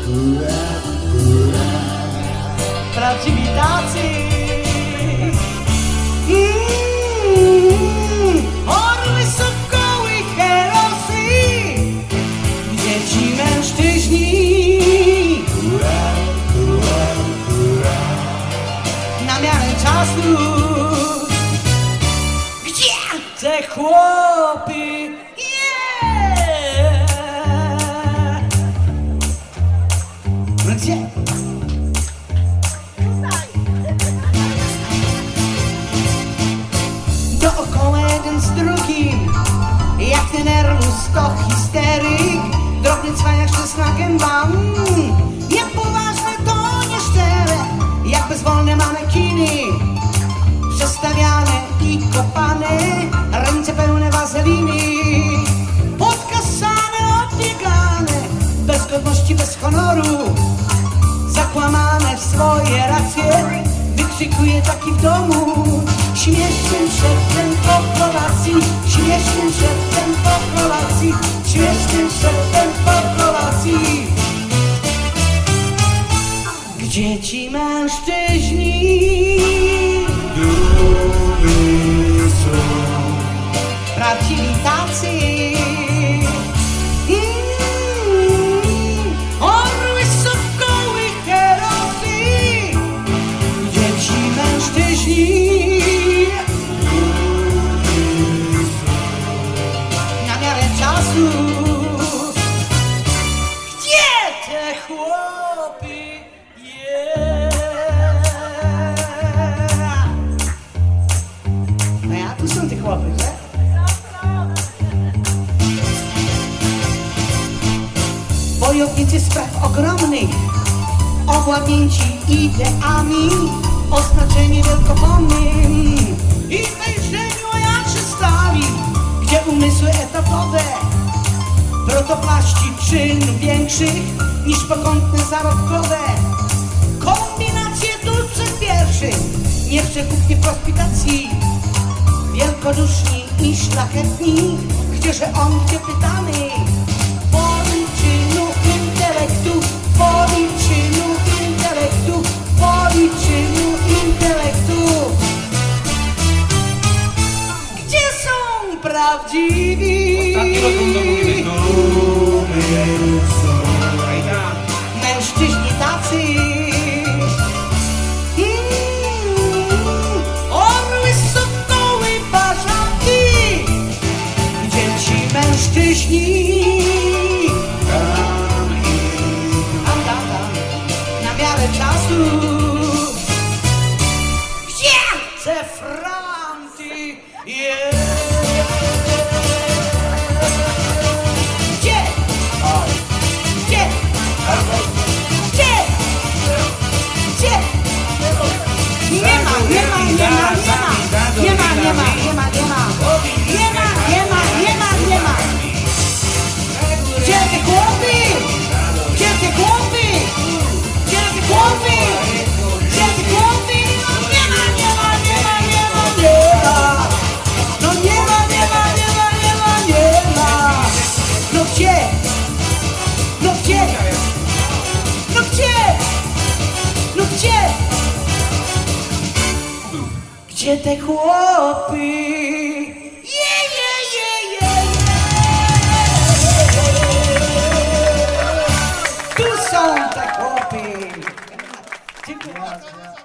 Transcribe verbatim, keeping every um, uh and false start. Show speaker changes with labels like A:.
A: Prawdziwi tacy. Orły, sokoły, herosy, gdzie ci mężczyźni na miarę czasu, gdzie te chłopy, yeah! No gdzie? Dookoła jeden z drugim, jak ten nerwus to histeryk, drobny cwaniak szczytna gęba, mm, niepoważne to nieszczere, jak bezwolne manekiny, przestawiane i kopane, ręce pełne wazeliny, podkasane, odbiegane, bez godności, bez honoru, zakłamane w swoje racje, wykrzykuje taki w domu. Śmiesznym szeptem po kolacji, śmiesznym szeptem po kolacji, śmiesznym szeptem po kolacji. Gdzie ci mężczyźni?
B: Dumy są
A: prawdziwi tacy. Mm, orły, sokoły, herosy, gdzie ci mężczyźni? Gdzie te chłopy? Yeah. No ja, tu są te chłopy, że? Wojownicy spraw ogromnych, owładnięci ideami, oznaczeni wielkopomnym i w wejrzeniu ojaczy stali, gdzie umysły etatowe, protoplaści czynów większych niż pokątne zarobkowe, kombinacje dulcych pierwszych, nieprzekupnie w hospitacji, wielkoduszni i szlachetni, gdzieże on, gdzie pytamy, policzynu intelektu, policzynu intelektu, policzynu intelektu. Gdzie są prawdziwi? Mężczyźni tacy. Mm, orły, sokoły, bażanty, gdzie ci mężczyźni? Tam, tam, tam, na miarę czasu. Gdzie te franty? Yeah. Nie ma, nie ma, nie ma, nie ma, nie ma, nie ma, nie ma, nie ma, nie ma, nie ma, nie ma, nie ma, nie ma. Gdzie te chłopy? Gdzie te chłopy? Gdzie te chłopy? Gdzie te chłopy? Nie ma, nie ma, nie ma, nie ma, nie ma. No nie ma, nie ma, nie ma, nie ma, nie ma. No gdzie? No gdzie? No gdzie? No gdzie? Gdzie te chłopy? Je, je, je, je, je. Tu są te chłopy. Dziękuję bardzo.